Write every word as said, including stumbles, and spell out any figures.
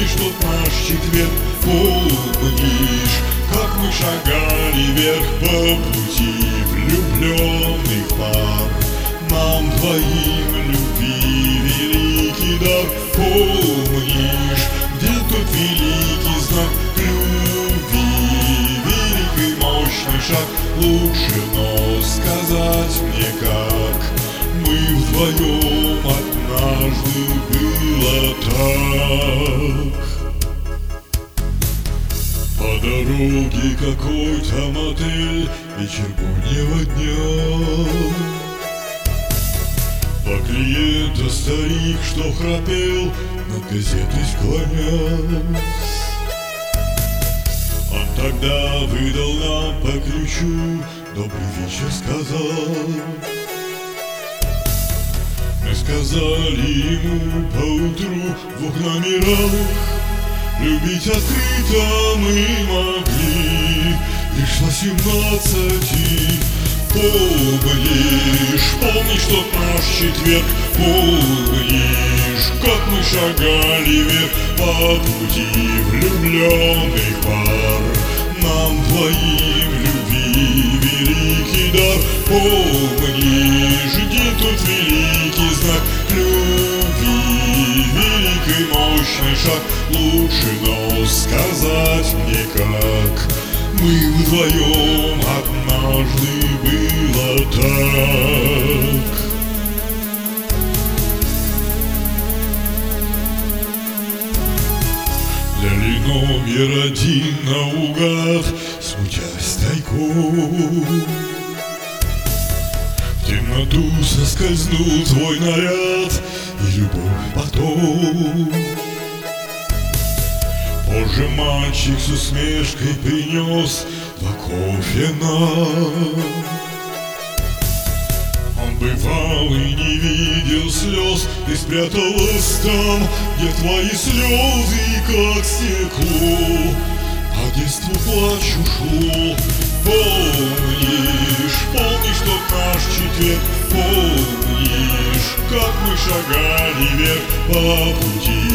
Помнишь тот наш четверг, помнишь, как мы шагали вверх по пути влюбленных пар? Нам двоим любви великий дар. Помнишь, где тот великий знак любви? Великий мощный шаг, лучше, но сказать мне как. Мы вдвоем, однажды было так. По дороге какой-то мотель вечернего дня. Два клиента, старик, что храпел, над газетой склонясь. Он тогда выдал нам по ключу, добрый вечер сказал. Мы сказали ему поутру в двух номерах, любить открыто мы могли лишь восемнадцати. Помнишь, помнишь тот наш четверг, помнишь, как мы шагали вверх по пути влюбленных пар? Нам двоим любви великий дар. Помнишь, где тот великий знак любви? Великий мощный шаг, лучше, но сказать мне как. Мы вдвоем, однажды было так. Взяли номер один наугад, смутясь тайком. В темноту соскользнул твой наряд, и любовь потом. Позже мальчик с усмешкой принес два кофе нам. Он бывал и не видел слез, ты спряталась там, где твои слезы, как стекло, по детству плачь ушло. Помнишь, помнишь тот наш четверг, помнишь, как мы шагали вверх по пути